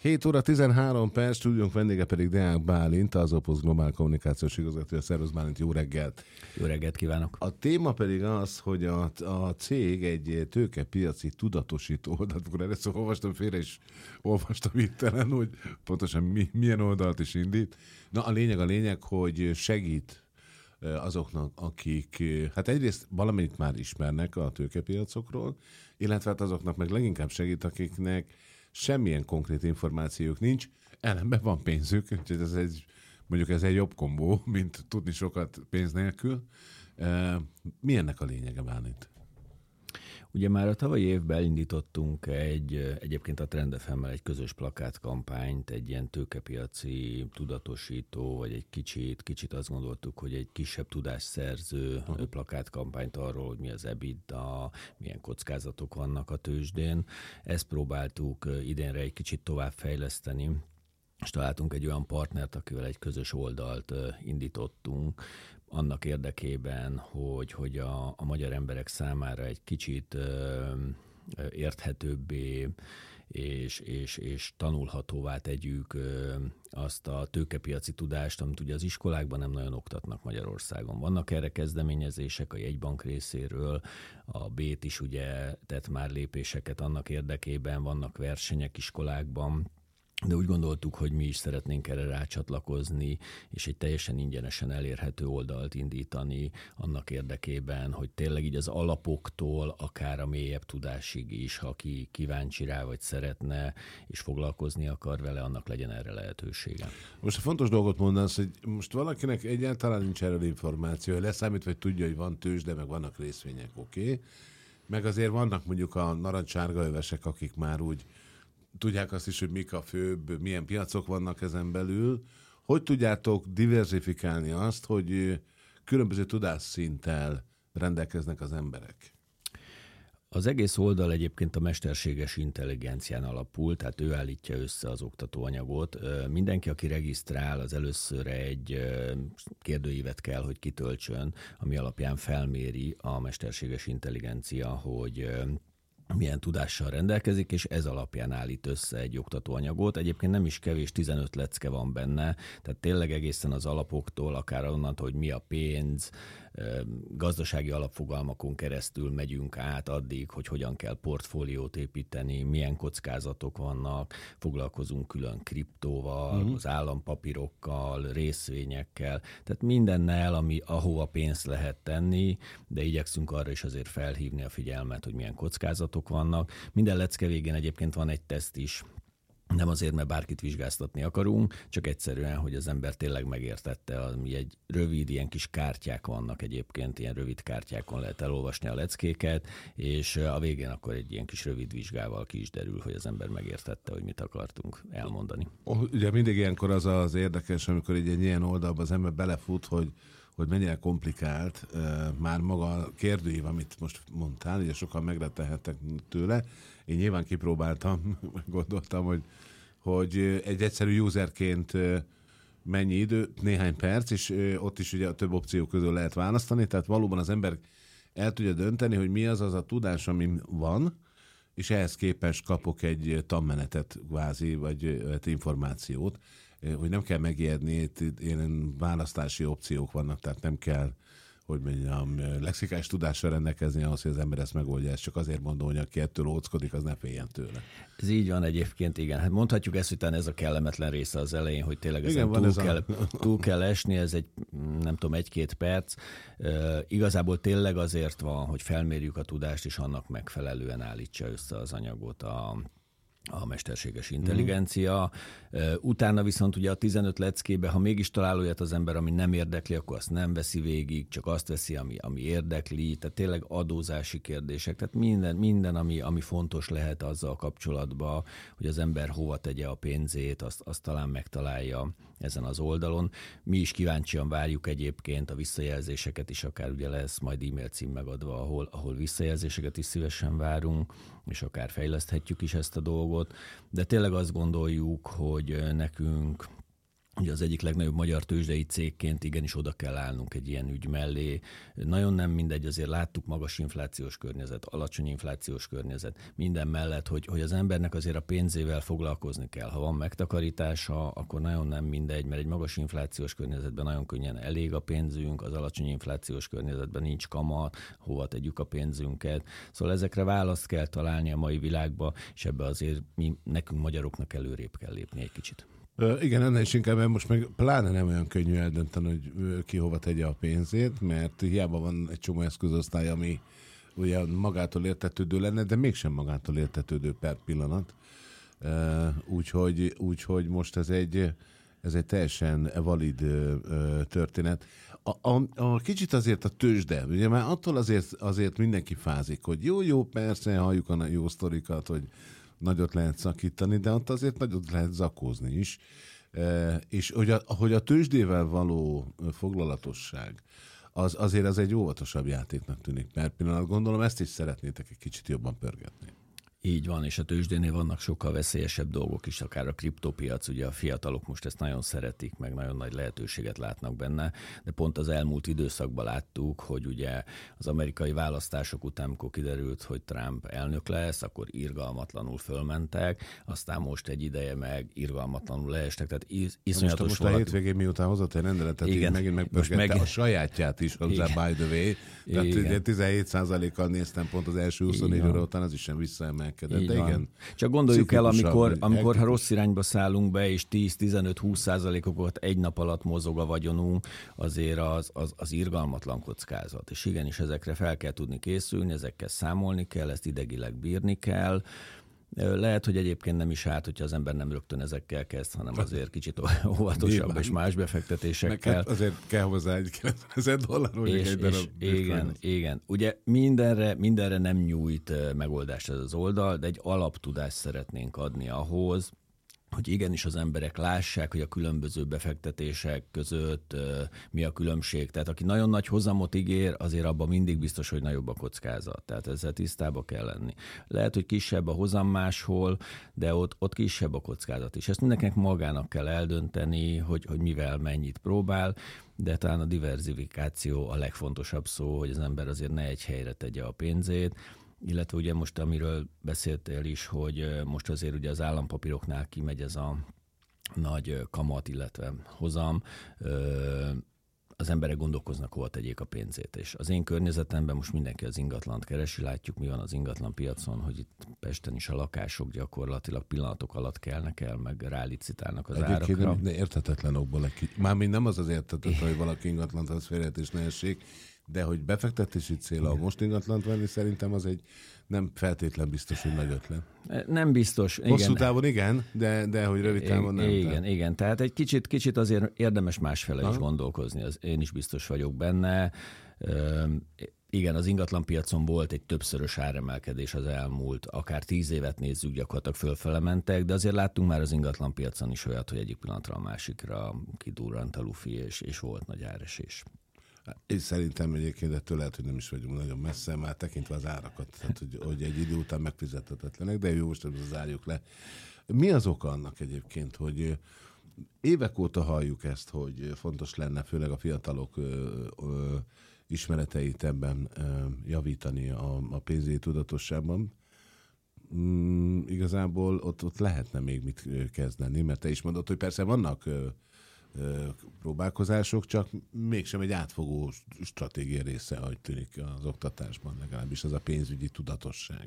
7 óra 13 perc, stúdiónk vendége pedig Deák Bálint, az Opus Globál kommunikációs igazgatója. Szervusz Bálint, jó reggelt! Jó reggelt kívánok! A téma pedig az, hogy a cég egy tőkepiaci tudatosító oldalt, akkor erre szóval olvastam félre, és olvastam ittelen, hogy pontosan milyen oldalt is indít. Na, a lényeg, hogy segít azoknak, akik hát egyrészt valamennyit már ismernek a tőkepiacokról, illetve hát azoknak meg leginkább segít, akiknek semmilyen konkrét információk nincs, ellenben van pénzük, úgyhogy ez egy jobb kombó, mint tudni sokat pénz nélkül. Mi ennek a lényege, Bálint? Ugye már a tavalyi évben elindítottunk egyébként a Trend FM-mel egy közös plakátkampányt, egy ilyen tőkepiaci tudatosító, vagy egy kicsit azt gondoltuk, hogy egy kisebb tudásszerző plakátkampányt arról, hogy mi az EBITDA, milyen kockázatok vannak a tőzsdén. Ezt próbáltuk idénre egy kicsit tovább fejleszteni, és találtunk egy olyan partnert, akivel egy közös oldalt indítottunk, annak érdekében, hogy a magyar emberek számára egy kicsit érthetőbbé és tanulhatóvá tegyük azt a tőkepiaci tudást, amit ugye az iskolákban nem nagyon oktatnak Magyarországon. Vannak erre kezdeményezések a jegybank részéről, a BÉT is ugye tett már lépéseket annak érdekében, vannak versenyek iskolákban, de úgy gondoltuk, hogy mi is szeretnénk erre rácsatlakozni, és egy teljesen ingyenesen elérhető oldalt indítani annak érdekében, hogy tényleg így az alapoktól akár a mélyebb tudásig is, ha ki kíváncsi rá, vagy szeretne, és foglalkozni akar vele, annak legyen erre lehetősége. Most a fontos dolgot mondasz, hogy most valakinek egyáltalán nincs erről információ, leszámít, vagy tudja, hogy van tőzsde, meg vannak részvények, oké? Meg azért vannak mondjuk a narancssárga övesek, akik már úgy tudják azt is, hogy mik a főbb, milyen piacok vannak ezen belül. Hogy tudjátok diversifikálni azt, hogy különböző tudásszinttel rendelkeznek az emberek? Az egész oldal egyébként a mesterséges intelligencián alapul, tehát ő állítja össze az oktatóanyagot. Mindenki, aki regisztrál, az először egy kérdőívet kell, hogy kitöltsön, ami alapján felméri a mesterséges intelligencia, hogy milyen tudással rendelkezik, és ez alapján állít össze egy oktatóanyagot. Egyébként nem is kevés, 15 lecke van benne, tehát tényleg egészen az alapoktól, akár onnantól, hogy mi a pénz, gazdasági alapfogalmakon keresztül megyünk át addig, hogy hogyan kell portfóliót építeni, milyen kockázatok vannak, foglalkozunk külön kriptóval, az állampapírokkal, részvényekkel, tehát mindennel, ahova pénzt lehet tenni, de igyekszünk arra is azért felhívni a figyelmet, hogy milyen kockázatok vannak. Minden lecke végén egyébként van egy teszt is, nem azért, mert bárkit vizsgáztatni akarunk, csak egyszerűen, hogy az ember tényleg megértette, ami egy rövid, ilyen kis kártyák vannak egyébként, ilyen rövid kártyákon lehet elolvasni a leckéket, és a végén akkor egy ilyen kis rövid vizsgával ki is derül, hogy az ember megértette, hogy mit akartunk elmondani. Ugye mindig ilyenkor az érdekes, amikor egy ilyen oldalba az ember belefut, hogy mennyire komplikált már maga a kérdőív, amit most mondtál, ugye sokan megrettenhettek tőle. Én nyilván kipróbáltam, gondoltam, hogy egy egyszerű userként mennyi idő, néhány perc, és ott is ugye a több opció közül lehet választani, tehát valóban az ember el tudja dönteni, hogy mi az a tudás, ami van, és ehhez képest kapok egy tanmenetet kvázi, vagy információt, hogy nem kell megijedni, ilyen választási opciók vannak, tehát nem kell, hogy mondjam, lexikális tudással rendelkezni ahhoz, hogy az ember ezt megoldja. Ezt csak azért mondom, hogy aki ettől óckodik, az ne féljen tőle. Ez így van egyébként, igen. Hát mondhatjuk ezt, utána ez a kellemetlen része az elején, hogy tényleg ezen túl kell esni, ez egy, nem tudom, 1-2 perc. Igazából tényleg azért van, hogy felmérjük a tudást, és annak megfelelően állítsa össze az anyagot a mesterséges intelligencia. Utána viszont ugye a 15 leckébe, ha mégis talál olyat az ember, ami nem érdekli, akkor azt nem veszi végig, csak azt veszi, ami érdekli, tehát tényleg adózási kérdések, tehát minden ami fontos lehet azzal kapcsolatban, hogy az ember hova tegye a pénzét, azt talán megtalálja ezen az oldalon. Mi is kíváncsian várjuk egyébként a visszajelzéseket is, akár ugye lesz majd e-mail cím megadva, ahol visszajelzéseket is szívesen várunk, és akár fejleszthetjük is ezt a dolgot, de tényleg azt gondoljuk, hogy nekünk ugye az egyik legnagyobb magyar tőzsdei cégként igenis oda kell állnunk egy ilyen ügy mellé. Nagyon nem mindegy, azért láttuk magas inflációs környezet, alacsony inflációs környezet, minden mellett, hogy az embernek azért a pénzével foglalkozni kell. Ha van megtakarítása, akkor nagyon nem mindegy, mert egy magas inflációs környezetben nagyon könnyen elég a pénzünk, az alacsony inflációs környezetben nincs kamat, hova tegyük a pénzünket. Szóval ezekre választ kell találni a mai világba, és ebbe azért nekünk magyaroknak előrébb kell lépni egy kicsit. Igen, ennél is inkább, mert most meg pláne nem olyan könnyű eldönteni, hogy ki hova tegye a pénzét, mert hiába van egy csomó eszközosztály, ami ugye magától értetődő lenne, de mégsem magától értetődő per pillanat. Úgyhogy most ez egy teljesen valid történet. A kicsit azért a tőzsde, ugye már attól azért mindenki fázik, hogy jó, persze, halljuk a jó sztorikat, hogy nagyot lehet szakítani, de ott azért nagyot lehet zakózni is. És hogy a tőzsdével való foglalatosság, azért az egy óvatosabb játéknak tűnik. Per pillanat gondolom, ezt is szeretnétek egy kicsit jobban pörgetni. Így van, és a tőzsdénél vannak sokkal veszélyesebb dolgok is, akár a kriptopiac, ugye a fiatalok most ezt nagyon szeretik, meg nagyon nagy lehetőséget látnak benne, de pont az elmúlt időszakban láttuk, hogy ugye az amerikai választások után, amikor kiderült, hogy Trump elnök lesz, akkor irgalmatlanul fölmentek, aztán most egy ideje meg irgalmatlanul leestek, tehát iszonyatos most a hétvégén miután hozott egy rendeletet, így megint megpörgette a sajátját is hozzá, by the way. Tehát 17%-kal néztem pont az első 24 óra után, az is sem visszaemel. De igen. Csak gondoljuk el, amikor ha rossz irányba szállunk be, és 10-15-20%-okat egy nap alatt mozog a vagyonunk, azért az irgalmatlan kockázat. És igenis ezekre fel kell tudni készülni, ezekkel számolni kell, ezt idegileg bírni kell. Lehet, hogy egyébként nem is árt, hogyha az ember nem rögtön ezekkel kezd, hanem azért kicsit óvatosabb és más befektetésekkel. Meg azért kell hozzá egy $90,000, hogy egy darab. Igen. Ugye mindenre nem nyújt megoldást ez az oldal, de egy alaptudást szeretnénk adni ahhoz, hogy igenis az emberek lássák, hogy a különböző befektetések között mi a különbség. Tehát aki nagyon nagy hozamot ígér, azért abban mindig biztos, hogy nagyobb a kockázat. Tehát ezzel tisztába kell lenni. Lehet, hogy kisebb a hozam máshol, de ott kisebb a kockázat is. Ezt mindenkinek magának kell eldönteni, hogy mivel mennyit próbál, de talán a diverzifikáció a legfontosabb szó, hogy az ember azért ne egy helyre tegye a pénzét, illetve ugye most, amiről beszéltél is, hogy most azért ugye az állampapíroknál kimegy ez a nagy kamat, illetve hozam, az emberek gondolkoznak, hova tegyék a pénzét. És az én környezetemben most mindenki az ingatlant keresi, látjuk, mi van az ingatlan piacon, hogy itt Pesten is a lakások gyakorlatilag pillanatok alatt kelnek el, meg rálicitálnak az árakra. Egyébként érthetetlen okból. Mármint nem az érthetetlen, hogy valaki ingatlant az félret és ne essék, de hogy befektetési célra most ingatlant venni, szerintem az egy nem feltétlen biztos, hogy nagy ötlet. Nem biztos. Hosszú távon igen, de hogy rövid távon nem. Igen. Tehát egy kicsit azért érdemes másfele is gondolkozni. Én is biztos vagyok benne. Igen, az ingatlanpiacon volt egy többszörös áremelkedés az elmúlt, akár 10 évet nézzük, gyakorlatilag fölfele mentek, de azért láttunk már az ingatlanpiacon is olyat, hogy egyik pillanatra a másikra kidurrant a lufi, és volt nagy áresés. És szerintem egyébként ettől lehet, hogy nem is vagyunk nagyon messze, már tekintve az árakat, tehát, hogy egy idő után megfizethetetlenek, de jó, most zárjuk le. Mi az oka annak egyébként, hogy évek óta halljuk ezt, hogy fontos lenne főleg a fiatalok ismereteit ebben javítani a pénzügyi tudatosságban. Igazából ott lehetne még mit kezdeni, mert te is mondod, hogy persze vannak próbálkozások, csak mégsem egy átfogó stratégia része, ahogy tűnik az oktatásban, legalábbis az a pénzügyi tudatosság.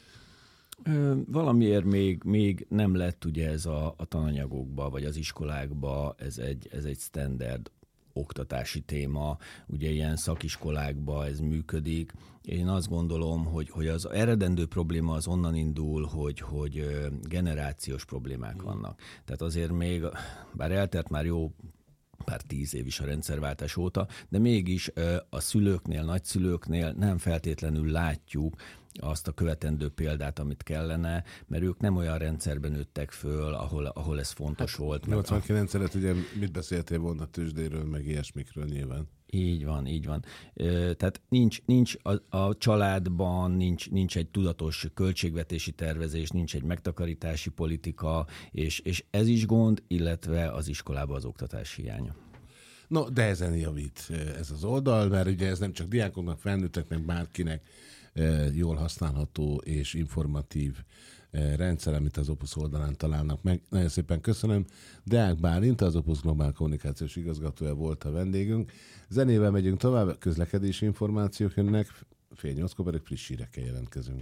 Valamiért még nem lett ugye ez a tananyagokba, vagy az iskolákba, ez egy standard oktatási téma, ugye ilyen szakiskolákban ez működik. Én azt gondolom, hogy az eredendő probléma az onnan indul, hogy generációs problémák vannak. Tehát azért még, bár eltelt már jó pár 10 év is a rendszerváltás óta, de mégis a szülőknél, nagyszülőknél nem feltétlenül látjuk azt a követendő példát, amit kellene, mert ők nem olyan rendszerben nőttek föl, ahol ez fontos volt. 89-et ugye mit beszéltél volna tőzsdéről, meg ilyesmikről nyilván? Így van. Tehát nincs a családban, nincs egy tudatos költségvetési tervezés, nincs egy megtakarítási politika, és ez is gond, illetve az iskolában az oktatási hiánya. No, de ezen javít ez az oldal, mert ugye ez nem csak diákoknak, felnőtteknek, bárkinek jól használható és informatív rendszer, amit az Opus oldalán találnak meg. Nagyon szépen köszönöm. Deák Bálint, az Opus Globál kommunikációs igazgatója volt a vendégünk. Zenével megyünk tovább, közlekedési információk jönnek, 7:30-kor pedig friss hírekkel jelentkezünk.